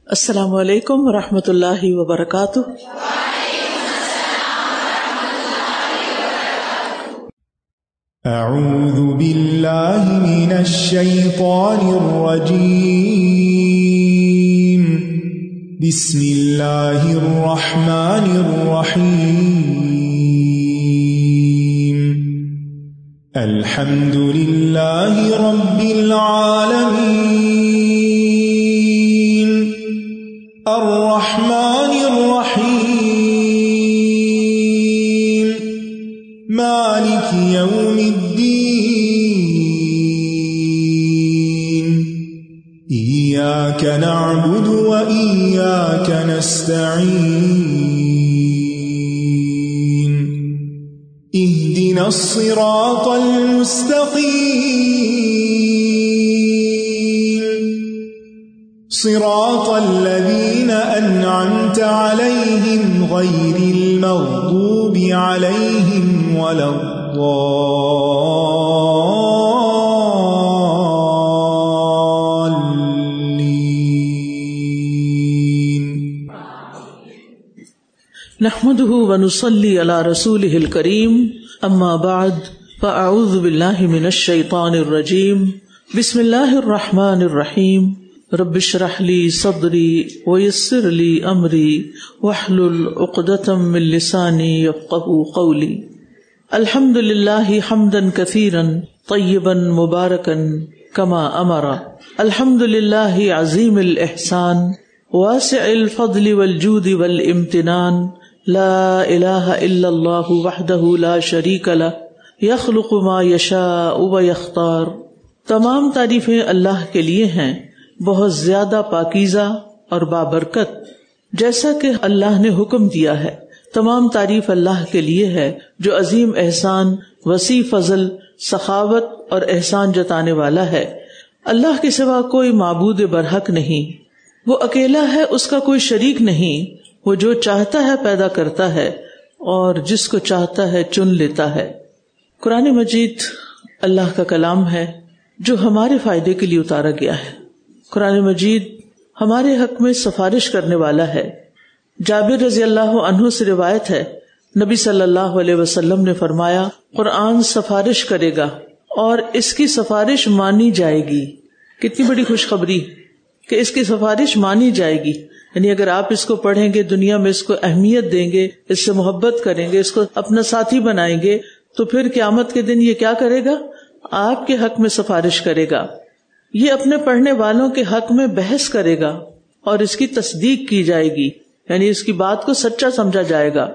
السلام علیکم ورحمۃ اللہ وبرکاتہ۔ اعوذ باللہ من الشیطان الرجیم، بسم اللہ الرحمن الرحیم، الحمد للہ رب العالمین، الرحمن الرحیم، مالک یوم الدین، ایاک نعبد و ایاک نستعین، اہدنا الصراط المستقیم، صراط الذین انعمت علیہم غیر المغضوب علیہم ولا الضالین۔ نحمده ونصلی علی رسولہ الکریم، اما بعد فاعوذ باللہ من الشیطان الرجیم، بسم اللہ الرحمن الرحیم، رب اشرح لی صدری ویسر لی امری واحلل عقدۃ من لسانی یفقہوا قولی۔ الحمد للہ حمدا کثیرا طیبا مبارکا کما امر، الحمد للہ عظیم الاحسان واسع الفضل والجود والامتنان، لا الہ الا اللہ وحدہ لا شریک لہ یخلق ما یشاء ویختار۔ تمام تعریفیں اللہ کے لیے ہیں، بہت زیادہ پاکیزہ اور بابرکت، جیسا کہ اللہ نے حکم دیا ہے۔ تمام تعریف اللہ کے لیے ہے جو عظیم احسان، وسیع فضل، سخاوت اور احسان جتانے والا ہے۔ اللہ کے سوا کوئی معبود برحق نہیں، وہ اکیلا ہے، اس کا کوئی شریک نہیں۔ وہ جو چاہتا ہے پیدا کرتا ہے اور جس کو چاہتا ہے چن لیتا ہے۔ قرآن مجید اللہ کا کلام ہے جو ہمارے فائدے کے لیے اتارا گیا ہے۔ قرآن مجید ہمارے حق میں سفارش کرنے والا ہے۔ جابر رضی اللہ عنہ سے روایت ہے، نبی صلی اللہ علیہ وسلم نے فرمایا، قرآن سفارش کرے گا اور اس کی سفارش مانی جائے گی۔ کتنی بڑی خوشخبری کہ اس کی سفارش مانی جائے گی، یعنی اگر آپ اس کو پڑھیں گے، دنیا میں اس کو اہمیت دیں گے، اس سے محبت کریں گے، اس کو اپنا ساتھی بنائیں گے، تو پھر قیامت کے دن یہ کیا کرے گا؟ آپ کے حق میں سفارش کرے گا۔ یہ اپنے پڑھنے والوں کے حق میں بحث کرے گا اور اس کی تصدیق کی جائے گی، یعنی اس کی بات کو سچا سمجھا جائے گا۔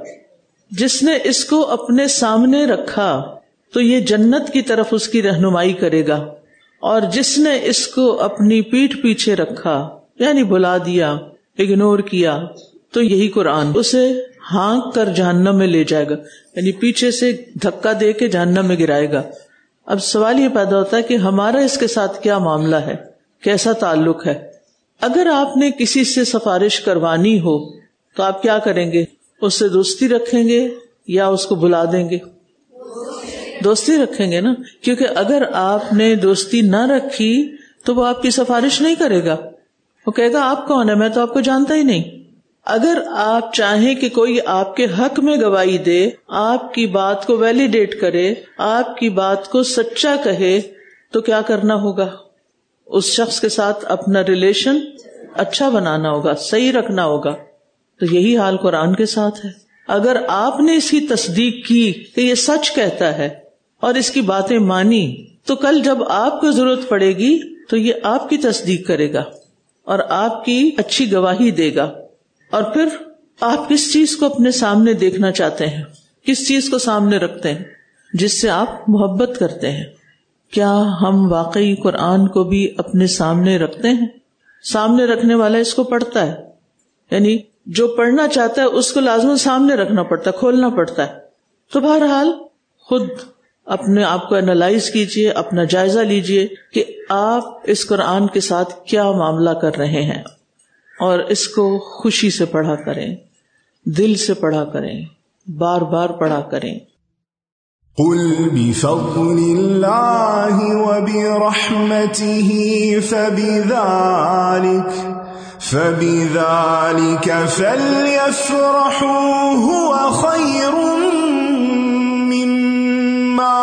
جس نے اس کو اپنے سامنے رکھا تو یہ جنت کی طرف اس کی رہنمائی کرے گا، اور جس نے اس کو اپنی پیٹھ پیچھے رکھا یعنی بھلا دیا، اگنور کیا، تو یہی قرآن اسے ہانک کر جہنم میں لے جائے گا، یعنی پیچھے سے دھکا دے کے جہنم میں گرائے گا۔ اب سوال یہ پیدا ہوتا ہے کہ ہمارا اس کے ساتھ کیا معاملہ ہے، کیسا تعلق ہے؟ اگر آپ نے کسی سے سفارش کروانی ہو تو آپ کیا کریں گے؟ اس سے دوستی رکھیں گے یا اس کو بلا دیں گے؟ دوستی رکھیں گے نا، کیونکہ اگر آپ نے دوستی نہ رکھی تو وہ آپ کی سفارش نہیں کرے گا، وہ کہے گا آپ کون ہے، میں تو آپ کو جانتا ہی نہیں۔ اگر آپ چاہیں کہ کوئی آپ کے حق میں گواہی دے، آپ کی بات کو ویلیڈیٹ کرے، آپ کی بات کو سچا کہے، تو کیا کرنا ہوگا؟ اس شخص کے ساتھ اپنا ریلیشن اچھا بنانا ہوگا، صحیح رکھنا ہوگا۔ تو یہی حال قرآن کے ساتھ ہے۔ اگر آپ نے اس کی تصدیق کی کہ یہ سچ کہتا ہے اور اس کی باتیں مانی، تو کل جب آپ کو ضرورت پڑے گی تو یہ آپ کی تصدیق کرے گا اور آپ کی اچھی گواہی دے گا۔ اور پھر آپ کس چیز کو اپنے سامنے دیکھنا چاہتے ہیں، کس چیز کو سامنے رکھتے ہیں جس سے آپ محبت کرتے ہیں؟ کیا ہم واقعی قرآن کو بھی اپنے سامنے رکھتے ہیں؟ سامنے رکھنے والا اس کو پڑھتا ہے، یعنی جو پڑھنا چاہتا ہے اس کو لازم سامنے رکھنا پڑتا ہے، کھولنا پڑتا ہے۔ تو بہرحال خود اپنے آپ کو انالائز کیجئے، اپنا جائزہ لیجئے کہ آپ اس قرآن کے ساتھ کیا معاملہ کر رہے ہیں، اور اس کو خوشی سے پڑھا کریں، دل سے پڑھا کریں، بار بار پڑھا کریں۔ قل بفضل اللہ وبرحمتہ فبذلك فلیفرحوا هو خیر مما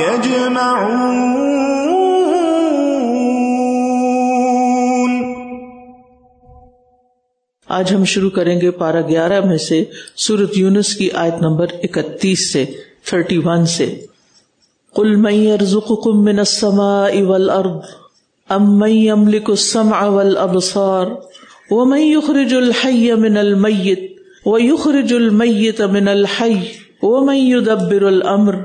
یجمعون۔ آج ہم شروع کریں گے پارہ 11 میں سے سورۃ یونس کی آیت نمبر 31 سے 31 سے۔ قل من يرزقكم من السماء والارض ام من يملك السمع والابصار ومن يخرج الحي من الميت ويخرج الميت من الحي ومن يدبر الامر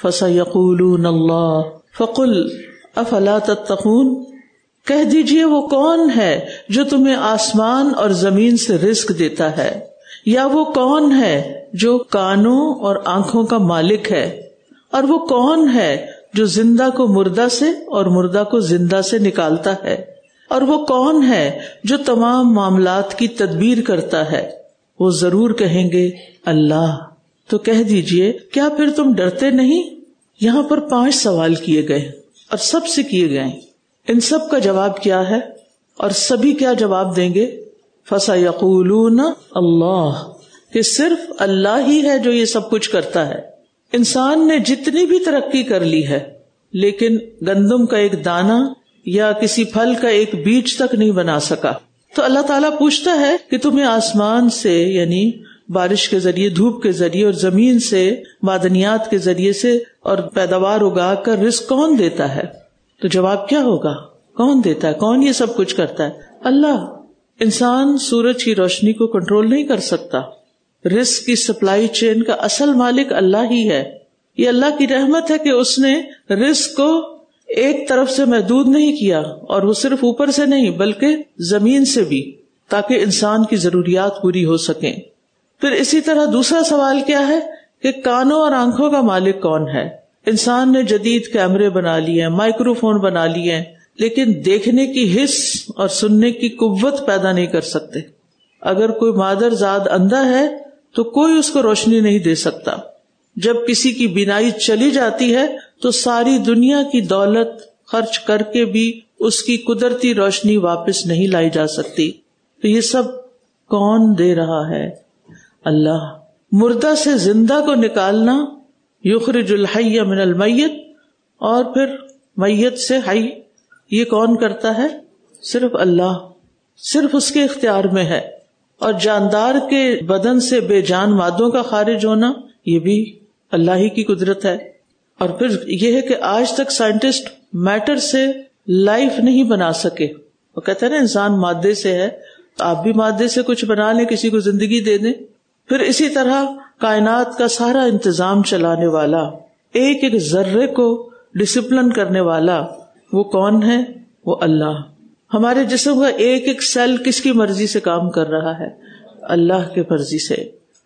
فسيقولون الله فقل افلا تتقون۔ کہہ دیجئے وہ کون ہے جو تمہیں آسمان اور زمین سے رزق دیتا ہے، یا وہ کون ہے جو کانوں اور آنکھوں کا مالک ہے، اور وہ کون ہے جو زندہ کو مردہ سے اور مردہ کو زندہ سے نکالتا ہے، اور وہ کون ہے جو تمام معاملات کی تدبیر کرتا ہے۔ وہ ضرور کہیں گے اللہ۔ تو کہہ دیجئے کیا پھر تم ڈرتے نہیں؟ یہاں پر 5 سوال کیے گئے اور سب سے کیے گئے، ان سب کا جواب کیا ہے اور سبھی کیا جواب دیں گے؟ فَسَيَقُولُونَ اللَّهُ، کہ صرف اللہ ہی ہے جو یہ سب کچھ کرتا ہے۔ انسان نے جتنی بھی ترقی کر لی ہے لیکن گندم کا ایک دانہ یا کسی پھل کا ایک بیج تک نہیں بنا سکا۔ تو اللہ تعالیٰ پوچھتا ہے کہ تمہیں آسمان سے یعنی بارش کے ذریعے، دھوپ کے ذریعے، اور زمین سے معدنیات کے ذریعے سے اور پیداوار اگا کر رزق کون دیتا ہے؟ تو جواب کیا ہوگا؟ کون دیتا ہے؟ کون یہ سب کچھ کرتا ہے؟ اللہ۔ انسان سورج کی روشنی کو کنٹرول نہیں کر سکتا۔ رزق کی سپلائی چین کا اصل مالک اللہ ہی ہے۔ یہ اللہ کی رحمت ہے کہ اس نے رزق کو ایک طرف سے محدود نہیں کیا، اور وہ صرف اوپر سے نہیں بلکہ زمین سے بھی، تاکہ انسان کی ضروریات پوری ہو سکیں۔ پھر اسی طرح دوسرا سوال کیا ہے کہ کانوں اور آنکھوں کا مالک کون ہے؟ انسان نے جدید کیمرے بنا لیے ہیں، مائکرو فون بنا لیے ہیں، لیکن دیکھنے کی حس اور سننے کی قوت پیدا نہیں کر سکتے۔ اگر کوئی مادر زاد اندھا ہے تو کوئی اس کو روشنی نہیں دے سکتا۔ جب کسی کی بینائی چلی جاتی ہے تو ساری دنیا کی دولت خرچ کر کے بھی اس کی قدرتی روشنی واپس نہیں لائی جا سکتی۔ تو یہ سب کون دے رہا ہے؟ اللہ۔ مردہ سے زندہ کو نکالنا، یخرج الحی من المیت، اور پھر میت سے حی، یہ کون کرتا ہے؟ صرف اللہ، صرف اس کے اختیار میں ہے۔ اور جاندار کے بدن سے بے جان مادوں کا خارج ہونا، یہ بھی اللہ ہی کی قدرت ہے۔ اور پھر یہ ہے کہ آج تک سائنٹسٹ میٹر سے لائف نہیں بنا سکے۔ وہ کہتے ہیں نا انسان مادے سے ہے، تو آپ بھی مادے سے کچھ بنا لیں، کسی کو زندگی دے دیں۔ پھر اسی طرح کائنات کا سارا انتظام چلانے والا، ایک ایک ذرے کو ڈسپلن کرنے والا، وہ کون ہے؟ وہ اللہ۔ ہمارے جسم کا ایک ایک سیل کس کی مرضی سے کام کر رہا ہے؟ اللہ کے مرضی سے۔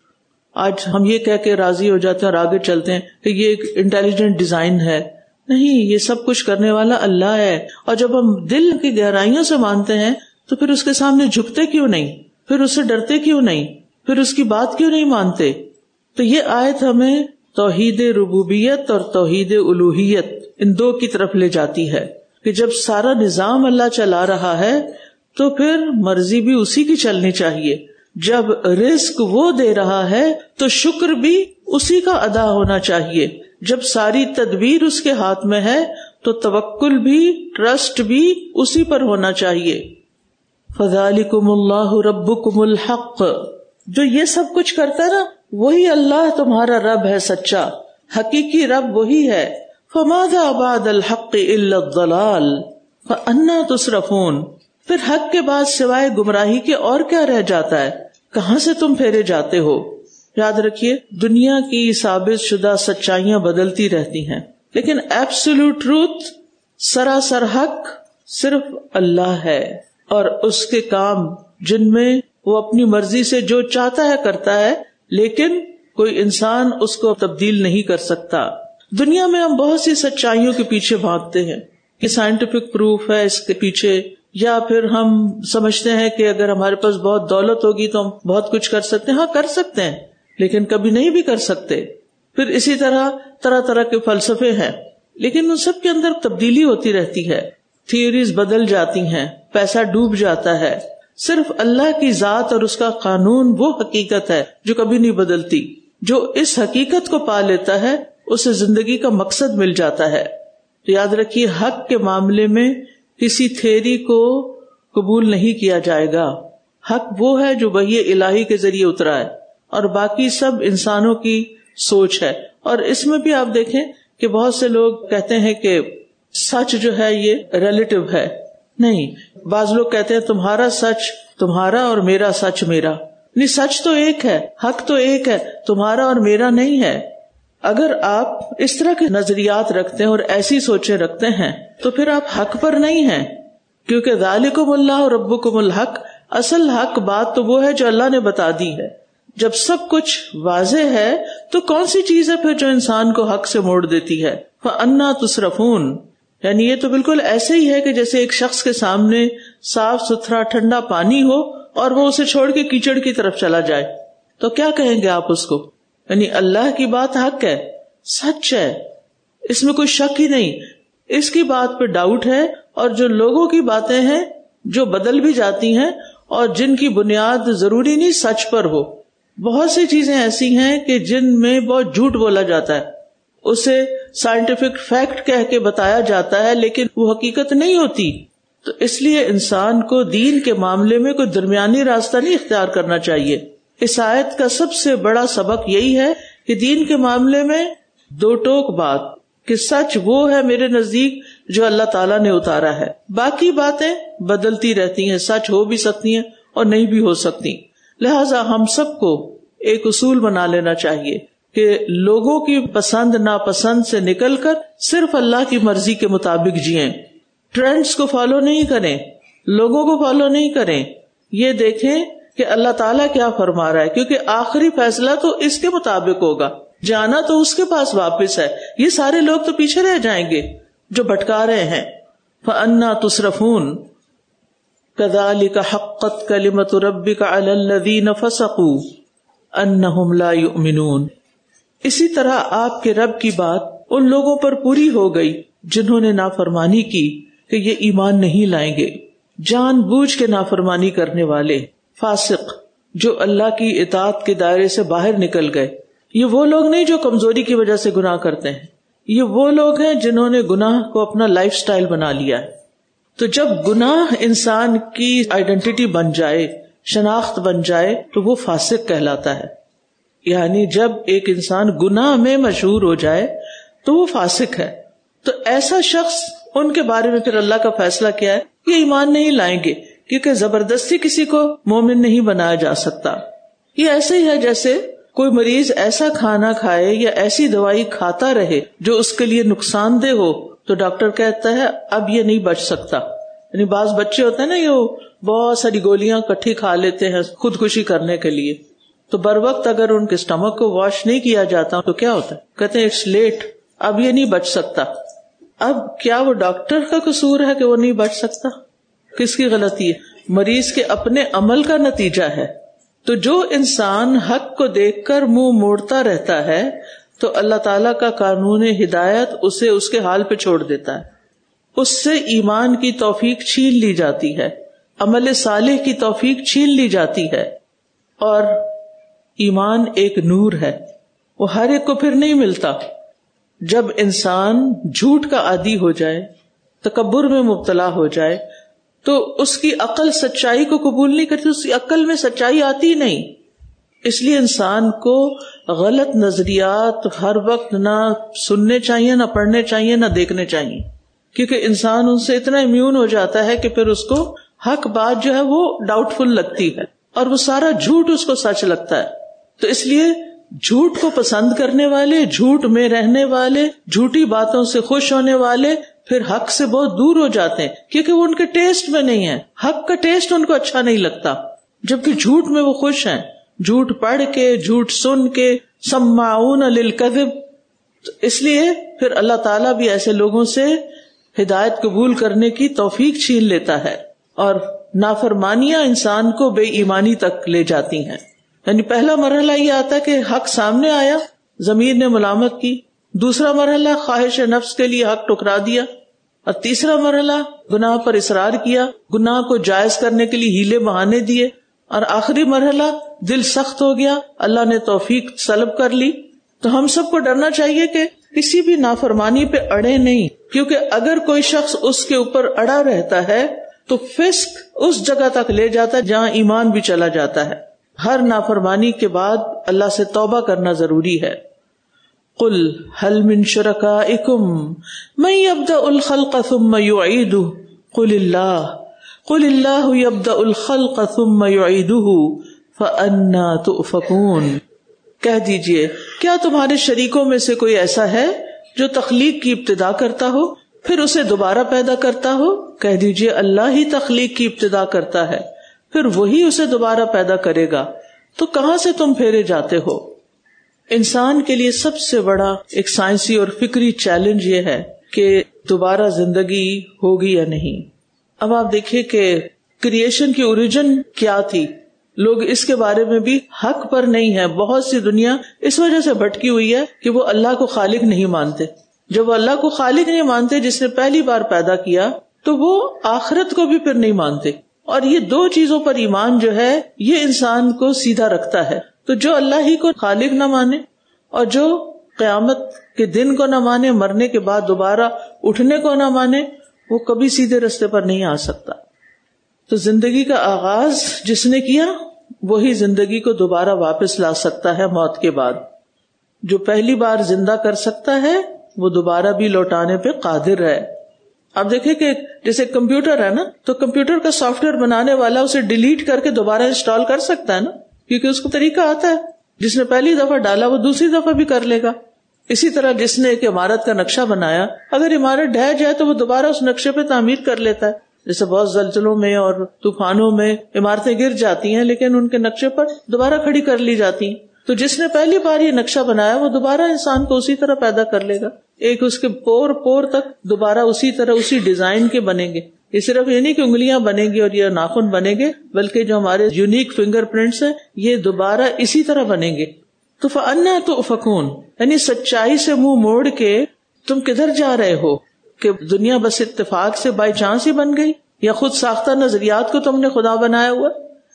آج ہم یہ کہہ کے راضی ہو جاتے ہیں اور آگے چلتے ہیں کہ یہ ایک انٹیلیجنٹ ڈیزائن ہے۔ نہیں، یہ سب کچھ کرنے والا اللہ ہے۔ اور جب ہم دل کی گہرائیوں سے مانتے ہیں تو پھر اس کے سامنے جھکتے کیوں نہیں؟ پھر اس سے ڈرتے کیوں نہیں؟ پھر اس کی بات کیوں نہیں مانتے؟ تو یہ آیت ہمیں توحید ربوبیت اور توحید الوہیت ان دو کی طرف لے جاتی ہے کہ جب سارا نظام اللہ چلا رہا ہے تو پھر مرضی بھی اسی کی چلنی چاہیے۔ جب رزق وہ دے رہا ہے تو شکر بھی اسی کا ادا ہونا چاہیے۔ جب ساری تدبیر اس کے ہاتھ میں ہے تو توکل بھی، ٹرسٹ بھی اسی پر ہونا چاہیے۔ فذالکم اللہ ربکم الحق، جو یہ سب کچھ کرتا ہے نا، وہی اللہ تمہارا رب ہے سچا، حقیقی رب وہی ہے۔ فماذا بعد الحق الا الضلال فأنا تصرفون، پھر حق کے بعد سوائے گمراہی کے اور کیا رہ جاتا ہے؟ کہاں سے تم پھیرے جاتے ہو؟ یاد رکھیے، دنیا کی ثابت شدہ سچائیاں بدلتی رہتی ہیں، لیکن ایبسولوٹ ٹروتھ، سراسر حق صرف اللہ ہے، اور اس کے کام جن میں وہ اپنی مرضی سے جو چاہتا ہے کرتا ہے، لیکن کوئی انسان اس کو تبدیل نہیں کر سکتا۔ دنیا میں ہم بہت سی سچائیوں کے پیچھے بھاگتے ہیں کہ سائنٹیفک پروف ہے اس کے پیچھے، یا پھر ہم سمجھتے ہیں کہ اگر ہمارے پاس بہت دولت ہوگی تو ہم بہت کچھ کر سکتے ہیں۔ ہاں کر سکتے ہیں، لیکن کبھی نہیں بھی کر سکتے۔ پھر اسی طرح طرح طرح کے فلسفے ہیں، لیکن ان سب کے اندر تبدیلی ہوتی رہتی ہے، تھیوریز بدل جاتی ہیں، پیسہ ڈوب جاتا ہے. صرف اللہ کی ذات اور اس کا قانون وہ حقیقت ہے جو کبھی نہیں بدلتی. جو اس حقیقت کو پا لیتا ہے اسے زندگی کا مقصد مل جاتا ہے. یاد رکھیے، حق کے معاملے میں کسی تھیوری کو قبول نہیں کیا جائے گا. حق وہ ہے جو وحی الہی کے ذریعے اترا ہے، اور باقی سب انسانوں کی سوچ ہے. اور اس میں بھی آپ دیکھیں کہ بہت سے لوگ کہتے ہیں کہ سچ جو ہے یہ ریلیٹو ہے. نہیں، بعض لوگ کہتے ہیں تمہارا سچ تمہارا اور میرا سچ میرا. نہیں، سچ تو ایک ہے، حق تو ایک ہے، تمہارا اور میرا نہیں ہے. اگر آپ اس طرح کے نظریات رکھتے ہیں اور ایسی سوچیں رکھتے ہیں تو پھر آپ حق پر نہیں ہیں، کیونکہ ذالکم اللہ ربکم الحق، اصل حق بات تو وہ ہے جو اللہ نے بتا دی ہے. جب سب کچھ واضح ہے تو کون سی چیز ہے پھر جو انسان کو حق سے موڑ دیتی ہے؟ فَأَنَّا تُصْرَفُونَ. یعنی یہ تو بالکل ایسے ہی ہے کہ جیسے ایک شخص کے سامنے صاف ستھرا ٹھنڈا پانی ہو اور وہ اسے چھوڑ کے کیچڑ کی طرف چلا جائے تو کیا کہیں گے آپ اس کو؟ یعنی اللہ کی بات حق ہے، سچ ہے، اس میں کوئی شک ہی نہیں. اس کی بات پہ ڈاؤٹ ہے. اور جو لوگوں کی باتیں ہیں جو بدل بھی جاتی ہیں اور جن کی بنیاد ضروری نہیں سچ پر ہو. بہت سی چیزیں ایسی ہیں کہ جن میں بہت جھوٹ بولا جاتا ہے، اسے سائنٹیفک فیکٹ کہہ کے بتایا جاتا ہے لیکن وہ حقیقت نہیں ہوتی. تو اس لیے انسان کو دین کے معاملے میں کوئی درمیانی راستہ نہیں اختیار کرنا چاہیے. اس آیت کا سب سے بڑا سبق یہی ہے کہ دین کے معاملے میں دو ٹوک بات، کہ سچ وہ ہے میرے نزدیک جو اللہ تعالیٰ نے اتارا ہے. باقی باتیں بدلتی رہتی ہیں، سچ ہو بھی سکتی ہیں اور نہیں بھی ہو سکتی. لہٰذا ہم سب کو ایک اصول بنا لینا چاہیے کہ لوگوں کی پسند ناپسند سے نکل کر صرف اللہ کی مرضی کے مطابق جئیں. ٹرینڈز کو فالو نہیں کریں، لوگوں کو فالو نہیں کریں. یہ دیکھیں کہ اللہ تعالیٰ کیا فرما رہا ہے، کیونکہ آخری فیصلہ تو اس کے مطابق ہوگا، جانا تو اس کے پاس واپس ہے. یہ سارے لوگ تو پیچھے رہ جائیں گے جو بھٹکا رہے ہیں. فَأَنَّا تُصْرَفُونَ كَذَلِكَ حَقَّتْ كَلِمَةُ رَبِّكَ عَلَى الَّذِينَ فَسَقُوا أَنَّهُمْ لَا يُؤْمِنُونَ. اسی طرح آپ کے رب کی بات ان لوگوں پر پوری ہو گئی جنہوں نے نافرمانی کی کہ یہ ایمان نہیں لائیں گے. جان بوجھ کے نافرمانی کرنے والے فاسق جو اللہ کی اطاعت کے دائرے سے باہر نکل گئے، یہ وہ لوگ نہیں جو کمزوری کی وجہ سے گناہ کرتے ہیں، یہ وہ لوگ ہیں جنہوں نے گناہ کو اپنا لائف سٹائل بنا لیا ہے. تو جب گناہ انسان کی آئیڈینٹی بن جائے، شناخت بن جائے، تو وہ فاسق کہلاتا ہے. یعنی جب ایک انسان گناہ میں مشہور ہو جائے تو وہ فاسق ہے. تو ایسا شخص، ان کے بارے میں پھر اللہ کا فیصلہ کیا ہے؟ یہ ایمان نہیں لائیں گے، کیونکہ زبردستی کسی کو مومن نہیں بنایا جا سکتا. یہ ایسے ہی ہے جیسے کوئی مریض ایسا کھانا کھائے یا ایسی دوائی کھاتا رہے جو اس کے لیے نقصان دہ ہو، تو ڈاکٹر کہتا ہے اب یہ نہیں بچ سکتا. یعنی بعض بچے ہوتے ہیں نا، یہ بہت ساری گولیاں کٹھی کھا لیتے ہیں خودکشی کرنے کے لیے، تو بر وقت اگر ان کے سٹمک کو واش نہیں کیا جاتا تو کیا ہوتا ہے؟ کہتے ہیں اٹس لیٹ، اب یہ نہیں بچ سکتا. اب کیا وہ ڈاکٹر کا قصور ہے کہ وہ نہیں بچ سکتا؟ کس کی غلطی ہے؟ مریض کے اپنے عمل کا نتیجہ ہے. تو جو انسان حق کو دیکھ کر منہ موڑتا رہتا ہے تو اللہ تعالیٰ کا قانون ہدایت اسے اس کے حال پہ چھوڑ دیتا ہے. اس سے ایمان کی توفیق چھین لی جاتی ہے، عمل صالح کی توفیق چھین لی جاتی ہے. اور ایمان ایک نور ہے، وہ ہر ایک کو پھر نہیں ملتا. جب انسان جھوٹ کا عادی ہو جائے، تکبر میں مبتلا ہو جائے، تو اس کی عقل سچائی کو قبول نہیں کرتی، اس کی عقل میں سچائی آتی نہیں. اس لیے انسان کو غلط نظریات ہر وقت نہ سننے چاہیے، نہ پڑھنے چاہیے، نہ دیکھنے چاہیے، کیونکہ انسان ان سے اتنا امیون ہو جاتا ہے کہ پھر اس کو حق بات جو ہے وہ ڈاؤٹ فل لگتی ہے اور وہ سارا جھوٹ اس کو سچ لگتا ہے. تو اس لیے جھوٹ کو پسند کرنے والے، جھوٹ میں رہنے والے، جھوٹی باتوں سے خوش ہونے والے پھر حق سے بہت دور ہو جاتے ہیں، کیونکہ وہ ان کے ٹیسٹ میں نہیں ہے. حق کا ٹیسٹ ان کو اچھا نہیں لگتا، جبکہ جھوٹ میں وہ خوش ہیں. جھوٹ پڑھ کے، جھوٹ سن کے، سماعون للکذب. اس لیے پھر اللہ تعالیٰ بھی ایسے لوگوں سے ہدایت قبول کرنے کی توفیق چھین لیتا ہے، اور نافرمانیاں انسان کو بے ایمانی تک لے جاتی ہیں. یعنی پہلا مرحلہ یہ آتا ہے کہ حق سامنے آیا، ضمیر نے ملامت کی، دوسرا مرحلہ خواہش نفس کے لیے حق ٹکرا دیا، اور تیسرا مرحلہ گناہ پر اصرار کیا، گناہ کو جائز کرنے کے لیے ہیلے بہانے دیے، اور آخری مرحلہ دل سخت ہو گیا، اللہ نے توفیق سلب کر لی. تو ہم سب کو ڈرنا چاہیے کہ کسی بھی نافرمانی پہ اڑے نہیں، کیونکہ اگر کوئی شخص اس کے اوپر اڑا رہتا ہے تو فسق اس جگہ تک لے جاتا ہے جہاں ایمان بھی چلا جاتا ہے. ہر نافرمانی کے بعد اللہ سے توبہ کرنا ضروری ہے. قل هل من شرکائکم من یبدأ الخلق ثم یعیدہ قل اللہ یبدأ الخلق ثم یعیدہ فأنا تؤفکون. کہہ دیجئے کیا تمہارے شریکوں میں سے کوئی ایسا ہے جو تخلیق کی ابتدا کرتا ہو پھر اسے دوبارہ پیدا کرتا ہو؟ کہہ دیجئے اللہ ہی تخلیق کی ابتدا کرتا ہے پھر وہی اسے دوبارہ پیدا کرے گا، تو کہاں سے تم پھیرے جاتے ہو؟ انسان کے لیے سب سے بڑا ایک سائنسی اور فکری چیلنج یہ ہے کہ دوبارہ زندگی ہوگی یا نہیں. اب آپ دیکھیے کہ کریشن کی اوریجن کیا تھی، لوگ اس کے بارے میں بھی حق پر نہیں ہے. بہت سی دنیا اس وجہ سے بھٹکی ہوئی ہے کہ وہ اللہ کو خالق نہیں مانتے. جب وہ اللہ کو خالق نہیں مانتے جس نے پہلی بار پیدا کیا، تو وہ آخرت کو بھی پھر نہیں مانتے. اور یہ دو چیزوں پر ایمان جو ہے یہ انسان کو سیدھا رکھتا ہے. تو جو اللہ ہی کو خالق نہ مانے اور جو قیامت کے دن کو نہ مانے، مرنے کے بعد دوبارہ اٹھنے کو نہ مانے، وہ کبھی سیدھے رستے پر نہیں آ سکتا. تو زندگی کا آغاز جس نے کیا وہی زندگی کو دوبارہ واپس لا سکتا ہے موت کے بعد. جو پہلی بار زندہ کر سکتا ہے وہ دوبارہ بھی لوٹانے پہ قادر ہے. آپ دیکھیں کہ جیسے کمپیوٹر ہے نا، تو کمپیوٹر کا سافٹ ویئر بنانے والا اسے ڈیلیٹ کر کے دوبارہ انسٹال کر سکتا ہے نا، کیونکہ اس کو طریقہ آتا ہے. جس نے پہلی دفعہ ڈالا وہ دوسری دفعہ بھی کر لے گا. اسی طرح جس نے ایک عمارت کا نقشہ بنایا، اگر عمارت ڈھہ جائے تو وہ دوبارہ اس نقشے پہ تعمیر کر لیتا ہے. جیسے بہت زلزلوں میں اور طوفانوں میں عمارتیں گر جاتی ہیں لیکن ان کے نقشے پر دوبارہ کھڑی کر لی جاتی ہیں. تو جس نے پہلی بار یہ نقشہ بنایا وہ دوبارہ انسان کو اسی طرح پیدا کر لے گا. ایک اس کے پور تک دوبارہ اسی طرح اسی ڈیزائن کے بنیں گے. یہ صرف یہ نہیں کہ انگلیاں بنیں گی اور یہ ناخن بنیں گے، بلکہ جو ہمارے یونیک فنگر پرنٹس ہیں یہ دوبارہ اسی طرح بنیں گے. تو فَأَنَّىٰ تُؤْفَكُونَ، یعنی سچائی سے منہ موڑ کے تم کدھر جا رہے ہو؟ کہ دنیا بس اتفاق سے بائی چانس ہی بن گئی، یا خود ساختہ نظریات کو تم نے خدا بنایا ہوا؟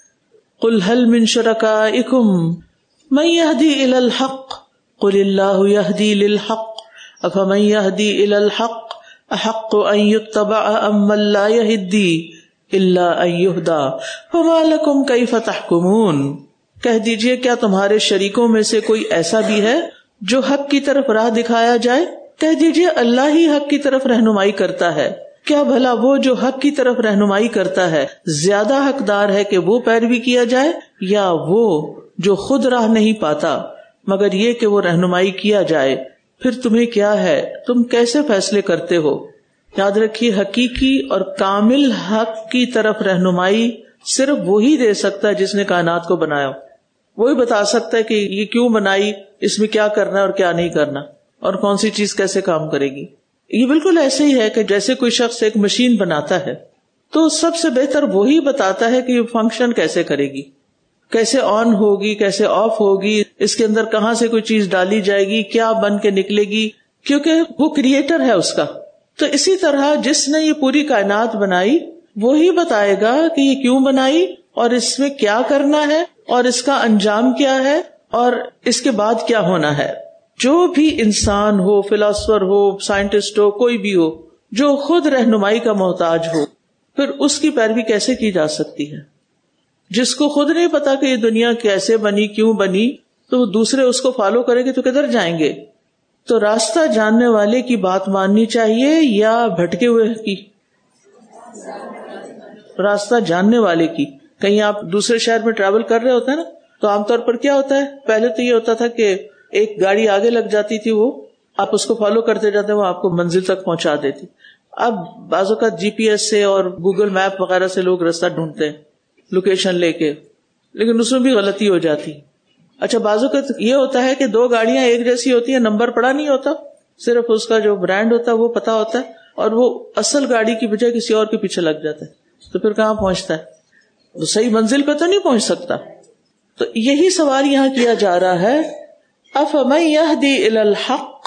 قُلْ هَلْ مِن شُرَكَائِكُم مَن يَهْدِي إِلَى الْحَقِّ قُلِ اللَّهُ يَهْدِي لِلْحَقِّ أَفَمَن يَهْدِي إِلَى الْحَقِّ أَحَقُّ أَن يُتَّبَعَ أَمَّن لَّا يَهْدِي إِلَّا أَن يُهْدَىٰ فَمَا لَكُمْ كَيْفَ تَحْكُمُونَ. کہہ دیجئے کیا تمہارے شریکوں میں سے کوئی ایسا بھی ہے جو حق کی طرف راہ دکھایا جائے؟ کہہ دیجئے اللہ ہی حق کی طرف رہنمائی کرتا ہے. کیا بھلا وہ جو حق کی طرف رہنمائی کرتا ہے زیادہ حقدار ہے کہ وہ پیروی کیا جائے، یا وہ جو خود راہ نہیں پاتا مگر یہ کہ وہ رہنمائی کیا جائے؟ پھر تمہیں کیا ہے، تم کیسے فیصلے کرتے ہو؟ یاد رکھیے حقیقی اور کامل حق کی طرف رہنمائی صرف وہی دے سکتا ہے جس نے کائنات کو بنایا. وہی بتا سکتا ہے کہ یہ کیوں بنائی، اس میں کیا کرنا ہے اور کیا نہیں کرنا، اور کون سی چیز کیسے کام کرے گی. یہ بالکل ایسے ہی ہے کہ جیسے کوئی شخص ایک مشین بناتا ہے تو سب سے بہتر وہی بتاتا ہے کہ یہ فنکشن کیسے کرے گی، کیسے آن ہوگی، کیسے آف ہوگی، اس کے اندر کہاں سے کوئی چیز ڈالی جائے گی، کیا بن کے نکلے گی، کیونکہ وہ کریٹر ہے اس کا. تو اسی طرح جس نے یہ پوری کائنات بنائی وہی بتائے گا کہ یہ کیوں بنائی اور اس میں کیا کرنا ہے اور اس کا انجام کیا ہے اور اس کے بعد کیا ہونا ہے. جو بھی انسان ہو، فلاسفر ہو، سائنٹسٹ ہو، کوئی بھی ہو جو خود رہنمائی کا محتاج ہو، پھر اس کی پیروی کیسے کی جا سکتی ہے؟ جس کو خود نہیں پتا کہ یہ دنیا کیسے بنی، کیوں بنی، تو وہ دوسرے اس کو فالو کریں گے تو کدھر جائیں گے؟ تو راستہ جاننے والے کی بات ماننی چاہیے یا بھٹکے ہوئے کی؟ راستہ جاننے والے کی. کہیں آپ دوسرے شہر میں ٹریول کر رہے ہوتے ہیں نا، تو عام طور پر کیا ہوتا ہے، پہلے تو یہ ہوتا تھا کہ ایک گاڑی آگے لگ جاتی تھی، وہ آپ اس کو فالو کرتے جاتے، وہ آپ کو منزل تک پہنچا دیتی. اب بعض اوقات جی پی ایس سے اور گوگل میپ وغیرہ سے لوگ راستہ ڈھونڈتے ہیں لوکیشن لے کے، لیکن اس میں بھی غلطی ہو جاتی. اچھا بعض اوقات یہ ہوتا ہے کہ دو گاڑیاں ایک جیسی ہوتی ہیں، نمبر پڑا نہیں ہوتا، صرف اس کا جو برانڈ ہوتا ہے وہ پتا ہوتا ہے، اور وہ اصل گاڑی کی بجائے کسی اور کے پیچھے لگ جاتا ہے. تو پھر کہاں پہنچتا ہے؟ وہ صحیح منزل پہ تو نہیں پہنچ سکتا. تو یہی سوال یہاں کیا جا رہا ہے، افمن یہدی الی الحق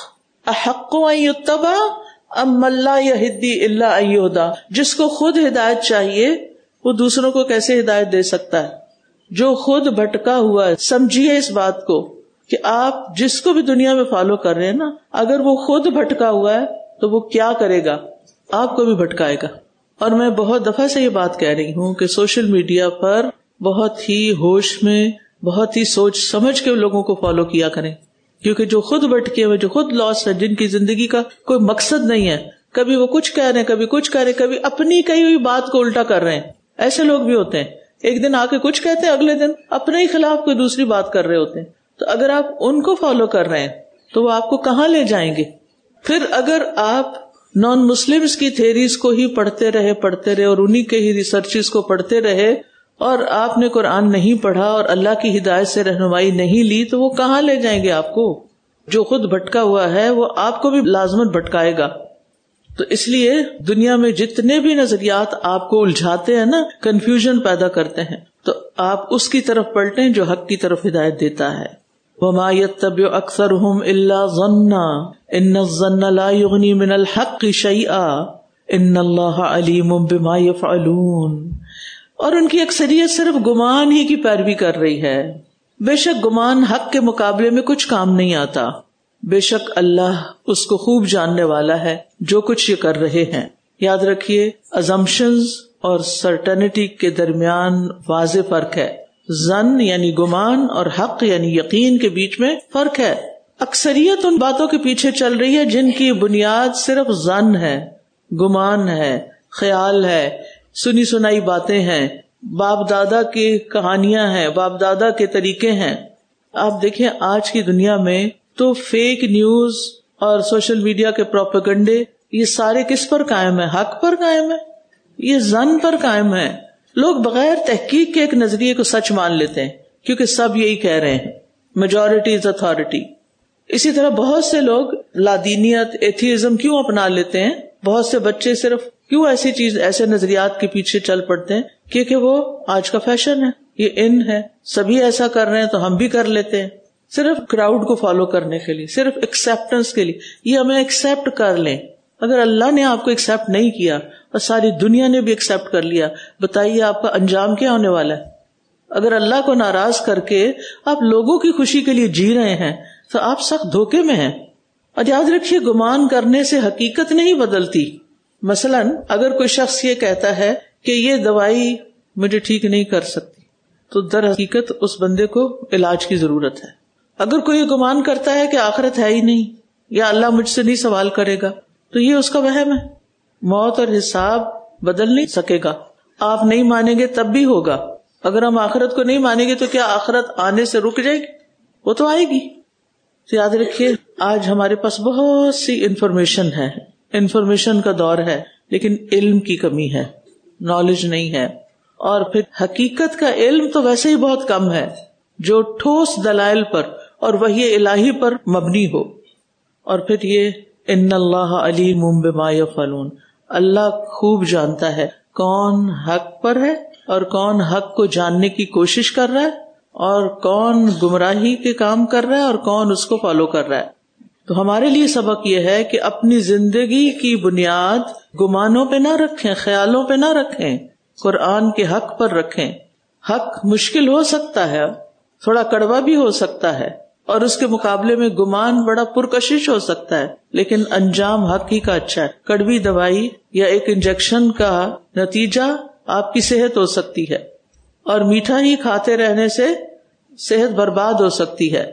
احق ان یتبع ام من لا یہدی الا ان یہدی، جس کو خود ہدایت چاہیے وہ دوسروں کو کیسے ہدایت دے سکتا ہے؟ جو خود بھٹکا ہوا ہے، سمجھیے اس بات کو کہ آپ جس کو بھی دنیا میں فالو کر رہے ہیں نا، اگر وہ خود بھٹکا ہوا ہے تو وہ کیا کرے گا؟ آپ کو بھی بھٹکائے گا. اور میں بہت دفعہ سے یہ بات کہہ رہی ہوں کہ سوشل میڈیا پر بہت ہی ہوش میں، بہت ہی سوچ سمجھ کے لوگوں کو فالو کیا کریں، کیونکہ جو خود بھٹکے ہوئے، جو خود لاس ہے، جن کی زندگی کا کوئی مقصد نہیں ہے، کبھی وہ کچھ کہہ رہے ہیں، کبھی کچھ کہہ رہے ہیں، کبھی اپنی کہی ہوئی بات کو الٹا کر رہے ہیں. ایسے لوگ بھی ہوتے ہیں، ایک دن آ کے کچھ کہتے ہیں، اگلے دن اپنے ہی خلاف کوئی دوسری بات کر رہے ہوتے ہیں. تو اگر آپ ان کو فالو کر رہے ہیں تو وہ آپ کو کہاں لے جائیں گے؟ پھر اگر آپ نان مسلمز کی تھیریز کو ہی پڑھتے رہے اور انہی کے ہی ریسرچز کو پڑھتے رہے اور آپ نے قرآن نہیں پڑھا اور اللہ کی ہدایت سے رہنمائی نہیں لی، تو وہ کہاں لے جائیں گے آپ کو؟ جو خود بھٹکا ہوا ہے وہ آپ کو بھی لازمت بھٹکائے گا. تو اس لیے دنیا میں جتنے بھی نظریات آپ کو الجھاتے ہیں نا، کنفیوژن پیدا کرتے ہیں، تو آپ اس کی طرف پلٹیں جو حق کی طرف ہدایت دیتا ہے. وَمَا يَتَّبِعُ أَكْثَرُهُمْ إِلَّا ظَنًّا إِنَّ الظَّنَّ لَا يُغْنِي مِنَ الْحَقِّ شَيْئًا إِنَّ اللَّهَ عَلِيمٌ بِمَا يَفْعَلُونَ. اور ان کی اکثریت صرف گمان ہی کی پیروی کر رہی ہے. بے شک گمان حق کے مقابلے میں کچھ کام نہیں آتا. بے شک اللہ اس کو خوب جاننے والا ہے جو کچھ یہ کر رہے ہیں. یاد رکھیے، assumptions اور certainty کے درمیان واضح فرق ہے. ظن یعنی گمان اور حق یعنی یقین کے بیچ میں فرق ہے. اکثریت ان باتوں کے پیچھے چل رہی ہے جن کی بنیاد صرف ظن ہے، گمان ہے، خیال ہے، سنی سنائی باتیں ہیں، باپ دادا کی کہانیاں ہیں، باپ دادا کے طریقے ہیں. آپ دیکھیں آج کی دنیا میں تو فیک نیوز اور سوشل میڈیا کے پروپیگنڈے یہ سارے کس پر قائم ہے؟ حق پر قائم ہے، یہ ظن پر قائم ہے. لوگ بغیر تحقیق کے ایک نظریے کو سچ مان لیتے ہیں کیونکہ سب یہی کہہ رہے ہیں، میجورٹی از اتھارٹی. اسی طرح بہت سے لوگ لادینیت، ایتھیزم کیوں اپنا لیتے ہیں؟ بہت سے بچے صرف کیوں ایسے نظریات کے پیچھے چل پڑتے ہیں؟ کیونکہ وہ آج کا فیشن ہے، یہ ان ہے، سبھی ایسا کر رہے ہیں تو ہم بھی کر لیتے ہیں، صرف کراؤڈ کو فالو کرنے کے لیے، صرف ایکسیپٹنس کے لیے. یہ ہمیں ایکسیپٹ کر لیں. اگر اللہ نے آپ کو ایکسیپٹ نہیں کیا اور ساری دنیا نے بھی ایکسیپٹ کر لیا، بتائیے آپ کا انجام کیا ہونے والا ہے؟ اگر اللہ کو ناراض کر کے آپ لوگوں کی خوشی کے لیے جی رہے ہیں تو آپ سخت دھوکے میں ہیں. اور یاد رکھیے، گمان کرنے سے حقیقت نہیں بدلتی. مثلاً اگر کوئی شخص یہ کہتا ہے کہ یہ دوائی مجھے ٹھیک نہیں کر سکتی، تو در حقیقت اس بندے کو علاج کی ضرورت ہے. اگر کوئی گمان کرتا ہے کہ آخرت ہے ہی نہیں یا اللہ مجھ سے نہیں سوال کرے گا، تو یہ اس کا وہم ہے. موت اور حساب بدل نہیں سکے گا. آپ نہیں مانیں گے تب بھی ہوگا. اگر ہم آخرت کو نہیں مانیں گے تو کیا آخرت آنے سے رک جائے گی؟ وہ تو آئے گی. تو یاد رکھیے، آج ہمارے پاس بہت سی انفارمیشن ہے، انفارمیشن کا دور ہے، لیکن علم کی کمی ہے، نالج نہیں ہے. اور پھر حقیقت کا علم تو ویسے ہی بہت کم ہے جو ٹھوس دلائل پر اور وحی الہی پر مبنی ہو. اور پھر یہ ان اللہ علیم بما یفعلون، اللہ خوب جانتا ہے کون حق پر ہے اور کون حق کو جاننے کی کوشش کر رہا ہے اور کون گمراہی کے کام کر رہا ہے اور کون اس کو فالو کر رہا ہے. تو ہمارے لیے سبق یہ ہے کہ اپنی زندگی کی بنیاد گمانوں پہ نہ رکھیں، خیالوں پہ نہ رکھیں، قرآن کے حق پر رکھیں. حق مشکل ہو سکتا ہے، تھوڑا کڑوا بھی ہو سکتا ہے، اور اس کے مقابلے میں گمان بڑا پرکشش ہو سکتا ہے، لیکن انجام حق ہی کا اچھا ہے. کڑوی دوائی یا ایک انجیکشن کا نتیجہ آپ کی صحت ہو سکتی ہے، اور میٹھا ہی کھاتے رہنے سے صحت برباد ہو سکتی ہے.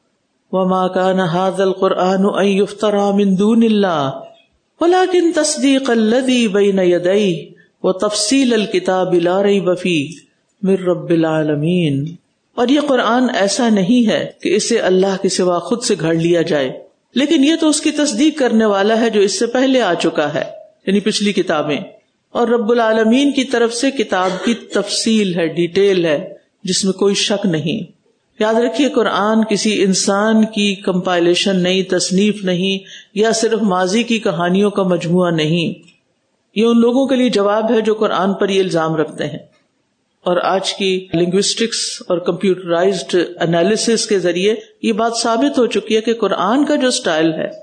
وَمَا كَانَ هَذَا الْقُرْآنُ أَن يُفْتَرَىٰ مِن دُونِ اللَّهِ وَلَٰكِن تَصْدِيقَ الَّذِي بَيْنَ يَدَيْهِ وَتَفْصِيلَ الْكِتَابِ لَا رَيْبَ فِيهِ مِن رَّبِّ الْعَالَمِينَ. اور یہ قرآن ایسا نہیں ہے کہ اسے اللہ کے سوا خود سے گھڑ لیا جائے، لیکن یہ تو اس کی تصدیق کرنے والا ہے جو اس سے پہلے آ چکا ہے، یعنی پچھلی کتابیں. اور رب العالمین کی طرف سے کتاب کی تفصیل ہے، ڈیٹیل ہے، جس میں کوئی شک نہیں. یاد رکھیے، قرآن کسی انسان کی کمپائلیشن نہیں، تصنیف نہیں، یا صرف ماضی کی کہانیوں کا مجموعہ نہیں. یہ ان لوگوں کے لیے جواب ہے جو قرآن پر یہ الزام رکھتے ہیں. اور آج کی لنگوسٹکس اور کمپیوٹرائزڈ انالیسس کے ذریعے یہ بات ثابت ہو چکی ہے کہ قرآن کا جو سٹائل ہے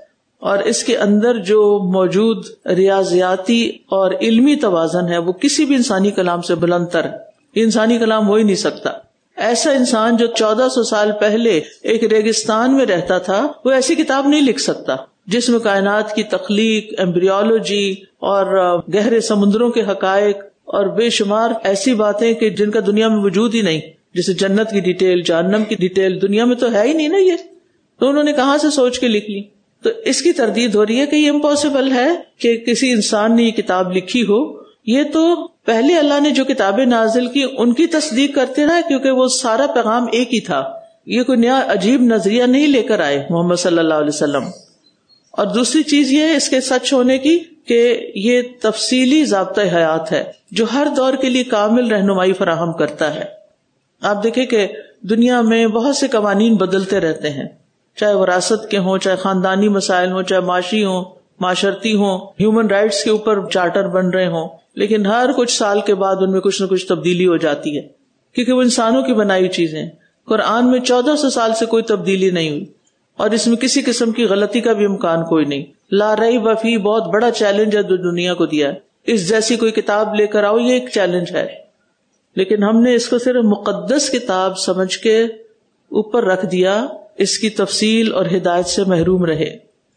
اور اس کے اندر جو موجود ریاضیاتی اور علمی توازن ہے وہ کسی بھی انسانی کلام سے بلند تر ہے. یہ انسانی کلام ہو ہی نہیں سکتا. ایسا انسان جو 1400 سال پہلے ایک ریگستان میں رہتا تھا وہ ایسی کتاب نہیں لکھ سکتا جس میں کائنات کی تخلیق، ایمبریولوجی اور گہرے سمندروں کے حقائق اور بے شمار ایسی باتیں کہ جن کا دنیا میں وجود ہی نہیں، جیسے جنت کی ڈیٹیل، جہنم کی ڈیٹیل دنیا میں تو ہے ہی نہیں نا. یہ تو انہوں نے کہاں سے سوچ کے لکھ لی؟ تو اس کی تردید ہو رہی ہے کہ یہ امپاسبل ہے کہ کسی انسان نے یہ کتاب لکھی ہو. یہ تو پہلے اللہ نے جو کتابیں نازل کی ان کی تصدیق کرتے رہے کیونکہ وہ سارا پیغام ایک ہی تھا. یہ کوئی نیا عجیب نظریہ نہیں لے کر آئے محمد صلی اللہ علیہ وسلم. اور دوسری چیز یہ ہے اس کے سچ ہونے کی کہ یہ تفصیلی ضابطہ حیات ہے جو ہر دور کے لیے کامل رہنمائی فراہم کرتا ہے. آپ دیکھیں کہ دنیا میں بہت سے قوانین بدلتے رہتے ہیں، چاہے وراثت کے ہوں، چاہے خاندانی مسائل ہوں، چاہے معاشی ہوں، معاشرتی ہوں، ہیومن رائٹس کے اوپر چارٹر بن رہے ہوں، لیکن ہر کچھ سال کے بعد ان میں کچھ نہ کچھ تبدیلی ہو جاتی ہے کیونکہ وہ انسانوں کی بنائی چیزیں. قرآن میں 1400 سال سے کوئی تبدیلی نہیں ہوئی اور اس میں کسی قسم کی غلطی کا بھی امکان کوئی نہیں. لا ریب فیہ بہت بڑا چیلنج ہے جو دنیا کو دیا ہے. اس جیسی کوئی کتاب لے کر آؤ، یہ ایک چیلنج ہے، لیکن ہم نے اس کو صرف مقدس کتاب سمجھ کے اوپر رکھ دیا، اس کی تفصیل اور ہدایت سے محروم رہے.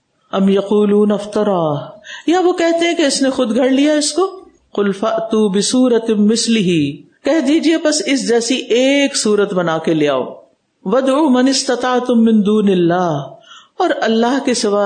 ام یقولون افتراہ، یا وہ کہتے ہیں کہ اس نے خود گھڑ لیا اس کو. قل فأتوا بسورۃ مثلہ، کہہ دیجئے بس اس جیسی ایک سورت بنا کے لے آؤ. وادعوا من استطعتم من دون اللہ، اور اللہ کے سوا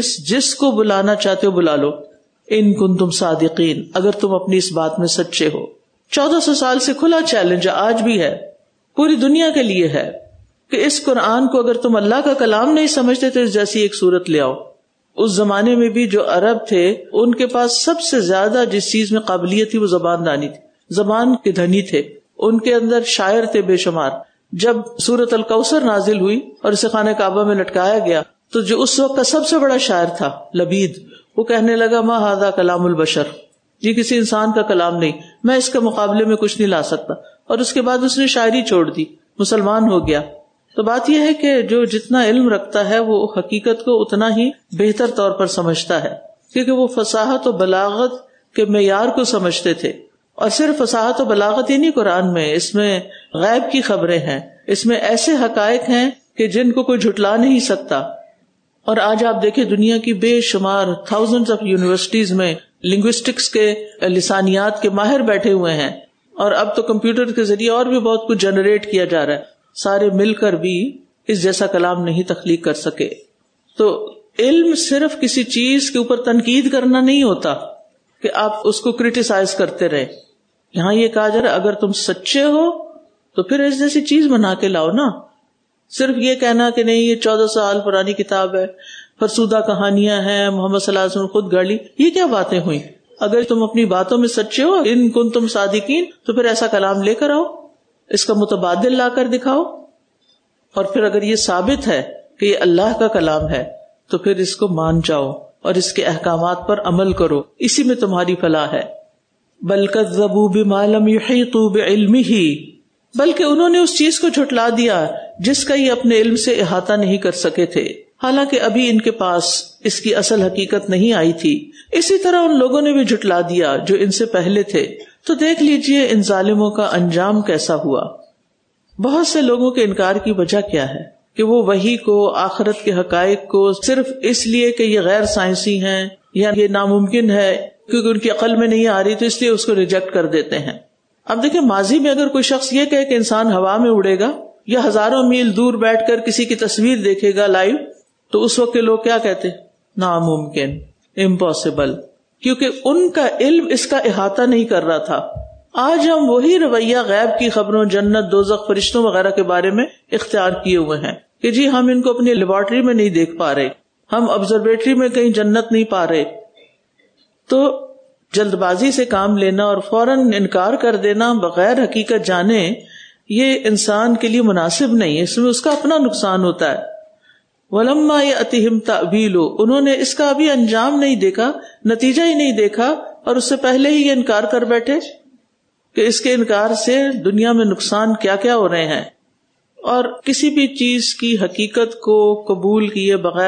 جس کو بلانا چاہتے ہو بلا لو. ان کنتم صادقین، اگر تم اپنی اس بات میں سچے ہو. 1400 سال سے کھلا چیلنج آج بھی ہے، پوری دنیا کے لیے ہے کہ اس قرآن کو اگر تم اللہ کا کلام نہیں سمجھتے تو اس جیسی ایک صورت لے آؤ. اس زمانے میں بھی جو عرب تھے ان کے پاس سب سے زیادہ جس چیز میں قابلیت تھی وہ زبان دانی تھی، زبان کے دھنی تھے. ان کے اندر شاعر تھے بے شمار. جب سورۃ الکوثر نازل ہوئی اور اسے خانہ کعبہ میں لٹکایا گیا تو جو اس وقت کا سب سے بڑا شاعر تھا لبید، وہ کہنے لگا ما ھذا کلام البشر، یہ کسی انسان کا کلام نہیں، میں اس کے مقابلے میں کچھ نہیں لا سکتا. اور اس کے بعد اس نے شاعری چھوڑ دی، مسلمان ہو گیا. تو بات یہ ہے کہ جو جتنا علم رکھتا ہے وہ حقیقت کو اتنا ہی بہتر طور پر سمجھتا ہے کیونکہ وہ فصاحت و بلاغت کے معیار کو سمجھتے تھے. اور صرف فصاحت و بلاغت ہی نہیں قرآن میں، اس میں غیب کی خبریں ہیں، اس میں ایسے حقائق ہیں کہ جن کو کوئی جھٹلا نہیں سکتا. اور آج آپ دیکھیں دنیا کی بے شمار تھاؤزنڈز آف یونیورسٹیز میں لنگوسٹکس کے، لسانیات کے ماہر بیٹھے ہوئے ہیں، اور اب تو کمپیوٹر کے ذریعے اور بھی بہت کچھ جنریٹ کیا جا رہا ہے. سارے مل کر بھی اس جیسا کلام نہیں تخلیق کر سکے. تو علم صرف کسی چیز کے اوپر تنقید کرنا نہیں ہوتا کہ آپ اس کو کرٹیسائز کرتے رہے. یہاں یہ کہا جا رہا ہے اگر تم سچے ہو تو پھر اس جیسی چیز بنا کے لاؤ نا. صرف یہ کہنا کہ نہیں یہ 1400 سال پرانی کتاب ہے، فرسودہ کہانیاں ہیں، محمد صلی اللہ علیہ وسلم خود گڑھ لی، یہ کیا باتیں ہوئی؟ اگر تم اپنی باتوں میں سچے ہو، ان کنتم صادقین، تو پھر ایسا کلام لے کر آؤ، اس کا متبادل لا کر دکھاؤ. اور پھر اگر یہ ثابت ہے کہ یہ اللہ کا کلام ہے تو پھر اس کو مان جاؤ اور اس کے احکامات پر عمل کرو، اسی میں تمہاری فلاح ہے. بل کذبوا بما لم يحيطوا بعلمه، بلکہ انہوں نے اس چیز کو جھٹلا دیا جس کا یہ اپنے علم سے احاطہ نہیں کر سکے تھے، حالانکہ ابھی ان کے پاس اس کی اصل حقیقت نہیں آئی تھی. اسی طرح ان لوگوں نے بھی جھٹلا دیا جو ان سے پہلے تھے. تو دیکھ لیجئے ان ظالموں کا انجام کیسا ہوا. بہت سے لوگوں کے انکار کی وجہ کیا ہے کہ وہ وحی کو، آخرت کے حقائق کو صرف اس لیے کہ یہ غیر سائنسی ہیں یا یہ ناممکن ہے کیونکہ ان کی عقل میں نہیں آ رہی تو اس لیے اس کو ریجیکٹ کر دیتے ہیں. اب دیکھیں ماضی میں اگر کوئی شخص یہ کہے کہ انسان ہوا میں اڑے گا یا ہزاروں میل دور بیٹھ کر کسی کی تصویر دیکھے گا لائیو، تو اس وقت کے لوگ کیا کہتے؟ ناممکن، امپاسبل، کیونکہ ان کا علم اس کا احاطہ نہیں کر رہا تھا. آج ہم وہی رویہ غیب کی خبروں، جنت، دوزخ، فرشتوں وغیرہ کے بارے میں اختیار کیے ہوئے ہیں کہ جی ہم ان کو اپنی لیبارٹری میں نہیں دیکھ پا رہے، ہم آبزرویٹری میں کہیں جنت نہیں پا رہے. تو جلد بازی سے کام لینا اور فوراً انکار کر دینا بغیر حقیقت جانے، یہ انسان کے لیے مناسب نہیں، اس میں اس کا اپنا نقصان ہوتا ہے. وَلَمَّا يَأْتِهِمْ تَأْوِيلُ، انہوں نے اس کا ابھی انجام نہیں دیکھا، نتیجہ ہی نہیں دیکھا، اور اس سے پہلے ہی یہ انکار کر بیٹھے کہ اس کے انکار سے دنیا میں نقصان کیا کیا ہو رہے ہیں. اور کسی بھی چیز کی حقیقت کو قبول کیے بغیر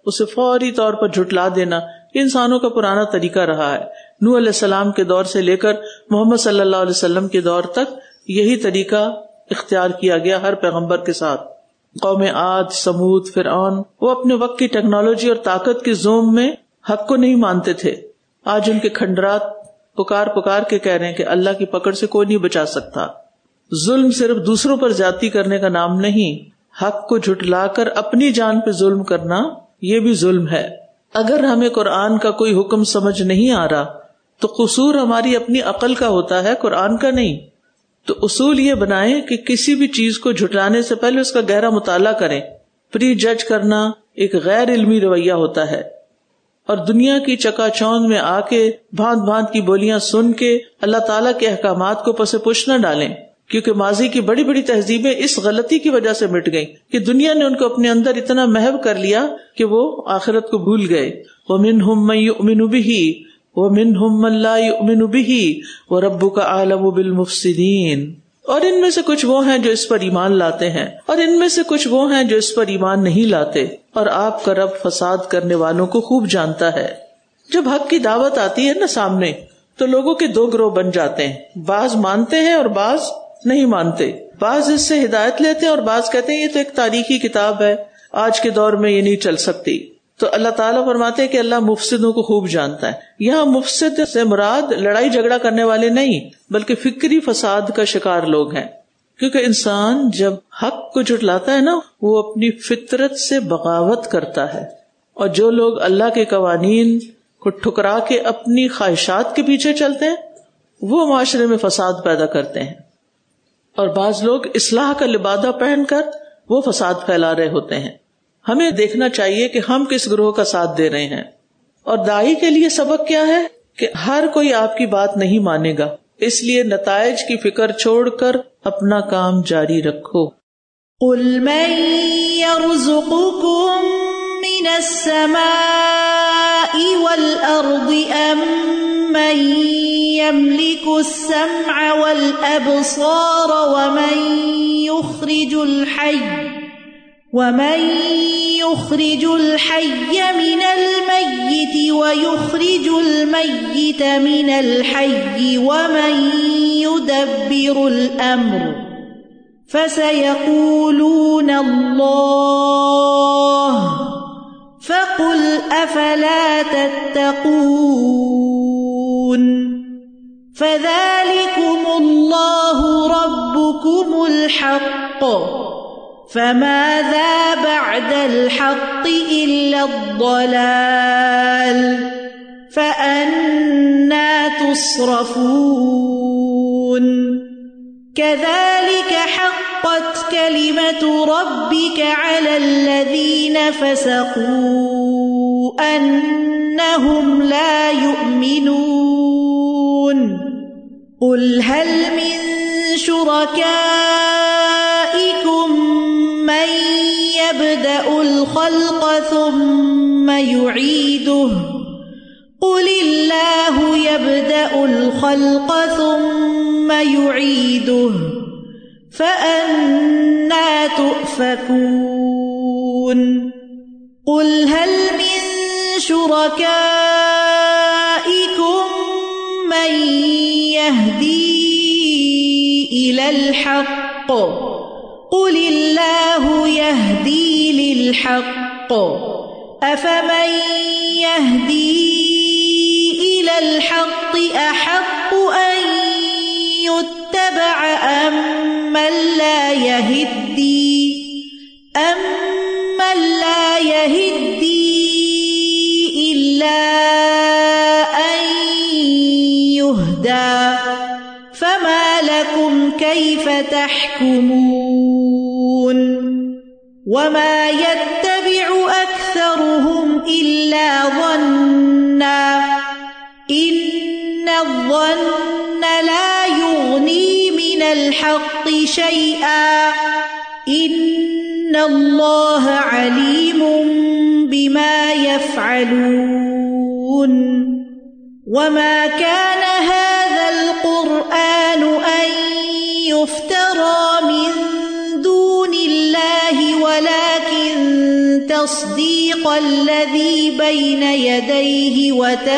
اسے فوری طور پر جھٹلا دینا، یہ انسانوں کا پرانا طریقہ رہا ہے۔ نوح علیہ السلام کے دور سے لے کر محمد صلی اللہ علیہ وسلم کے دور تک یہی طریقہ اختیار کیا گیا ہر پیغمبر کے ساتھ۔ قوم عاد، سمود، فرعون، وہ اپنے وقت کی ٹیکنالوجی اور طاقت کے زوم میں حق کو نہیں مانتے تھے۔ آج ان کے کھنڈرات پکار کے کہہ رہے ہیں کہ اللہ کی پکڑ سے کوئی نہیں بچا سکتا۔ ظلم صرف دوسروں پر زیادتی کرنے کا نام نہیں، حق کو جھٹلا کر اپنی جان پہ ظلم کرنا یہ بھی ظلم ہے۔ اگر ہمیں قرآن کا کوئی حکم سمجھ نہیں آ رہا تو قصور ہماری اپنی عقل کا ہوتا ہے، قرآن کا نہیں۔ تو اصول یہ بنائیں کہ کسی بھی چیز کو جھٹلانے سے پہلے اس کا گہرا مطالعہ کریں۔ پری جج کرنا ایک غیر علمی رویہ ہوتا ہے، اور دنیا کی چکا چوند میں آ کے بھانت بھانت کی بولیاں سن کے اللہ تعالیٰ کے احکامات کو پس پش نہ ڈالیں، کیونکہ ماضی کی بڑی بڑی تہذیبیں اس غلطی کی وجہ سے مٹ گئیں کہ دنیا نے ان کو اپنے اندر اتنا محو کر لیا کہ وہ آخرت کو بھول گئے۔ وَمِنْهُمْ مَن يُؤْمِنُ بِهِ وَمِنْهُمْ مَن لَّا يُؤْمِنُ بِهِ وَرَبُّكَ أَعْلَمُ بِالْمُفْسِدِينَ۔ اور ان میں سے کچھ وہ ہیں جو اس پر ایمان لاتے ہیں، اور ان میں سے کچھ وہ ہیں جو اس پر ایمان نہیں لاتے، اور آپ کا رب فساد کرنے والوں کو خوب جانتا ہے۔ جب حق کی دعوت آتی ہے نا سامنے، تو لوگوں کے دو گروہ بن جاتے ہیں، بعض مانتے ہیں اور بعض نہیں مانتے، بعض اس سے ہدایت لیتے ہیں اور بعض کہتے ہیں یہ تو ایک تاریخی کتاب ہے، آج کے دور میں یہ نہیں چل سکتی۔ تو اللہ تعالیٰ فرماتے ہیں کہ اللہ مفسدوں کو خوب جانتا ہے۔ یہاں مفسد سے مراد لڑائی جھگڑا کرنے والے نہیں، بلکہ فکری فساد کا شکار لوگ ہیں، کیونکہ انسان جب حق کو جھٹلاتا ہے نا، وہ اپنی فطرت سے بغاوت کرتا ہے، اور جو لوگ اللہ کے قوانین کو ٹھکرا کے اپنی خواہشات کے پیچھے چلتے ہیں وہ معاشرے میں فساد پیدا کرتے ہیں، اور بعض لوگ اصلاح کا لبادہ پہن کر وہ فساد پھیلا رہے ہوتے ہیں۔ ہمیں دیکھنا چاہیے کہ ہم کس گروہ کا ساتھ دے رہے ہیں، اور داعی کے لیے سبق کیا ہے کہ ہر کوئی آپ کی بات نہیں مانے گا، اس لیے نتائج کی فکر چھوڑ کر اپنا کام جاری رکھو۔ قُلْ مَن يَرْزُقُكُم مِّنَ السَّمَاءِ وَالْأَرْضِ أَمَّن يَمْلِكُ السَّمْعَ وَالْأَبْصَارَ وَمَن يُخْرِجُ الْحَيَّ مِنَ الْمَيِّتِ وَيُخْرِجُ الْمَيِّتَ مِنَ الْحَيِّ وَمَن يُدَبِّرُ الْأَمْرَ فَسَيَقُولُونَ اللَّهُ فَقُلْ أَفَلَا تَتَّقُونَ فَذَلِكُمُ اللَّهُ رَبُّكُمُ الْحَقُّ فَمَاذَا بَعْدَ الْحَقِّ إِلَّا الضَّلَالُ فَأَنَّى تُصْرَفُونَ كَذَلِكَ حَقَّتْ كَلِمَةُ رَبِّكَ عَلَى الَّذِينَ فَسَقُوا أَنَّهُمْ لَا يُؤْمِنُونَ قُلْ هَلْ مِن شُرَكَائِكُم مَّن يَبْدَأُ الْخَلْقَ ثُمَّ يُعِيدُهُ قُلِ اللَّهُ يَبْدَأُ الْخَلْقَ ثُمَّ يُعِيدُهُ فَأَنَّى تُؤْفَكُونَ قُلْ هَلْ مِن شُرَكَائِكُم مَّن يَهْدِي إِلَى الْحَقِّ قُلِ اللَّهُ يَهْدِي لِلْحَقِّ أَفَمَن يَهْدِي إِلَى الْحَقِّ أَحَقُّ أَن يُتَّبَعَ أَمَّن لَّا يَهِدِّي إِلَّا أَن يُهْدَىٰ فَمَا لَكُمْ كَيْفَ تَحْكُمُونَ وَمَا يَتَّبِعُ أَكْثَرُهُمْ إِلَّا ظَنًّا إِنَّ الظَّنَّ لَا يُغْنِي مِنَ الْحَقِّ شَيْئًا إِنَّ اللَّهَ عَلِيمٌ بِمَا يَفْعَلُونَ وَمَا كَانَ هَذَا الْقُرْآنُ أَن يُفْتَرَى مِن دُونِ اللَّهِ وَلَكِن تَصْدِيقَ التصديق الذي بين يديه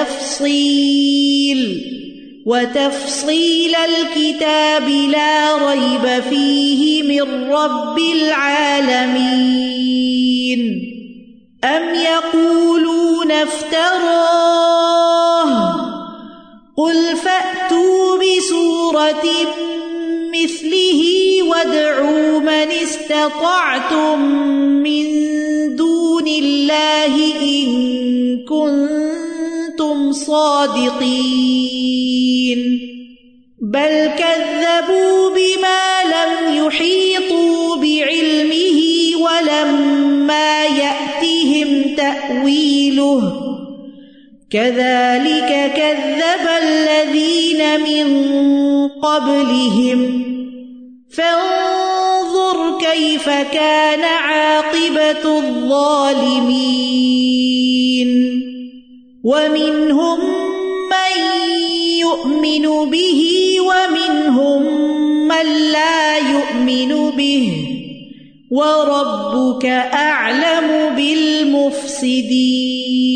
وتفصيل الكتاب لا ريب فيه من رب العالمين أم يقولون افتراه قل فأتوا بسورة مثله وادعوا من استطعتم من دون الله إن كنتم صادقين بل كذبوا بما لم يحيطوا بعلمه ولما يأتهم تأويله كذلك كذب الذين من قبلهم فانظر كيف كان عاقبة الظالمين ومنهم من يؤمن به ومنهم من لا يؤمن به وَرَبُّكَ أَعْلَمُ بِالْمُفْسِدِينَ.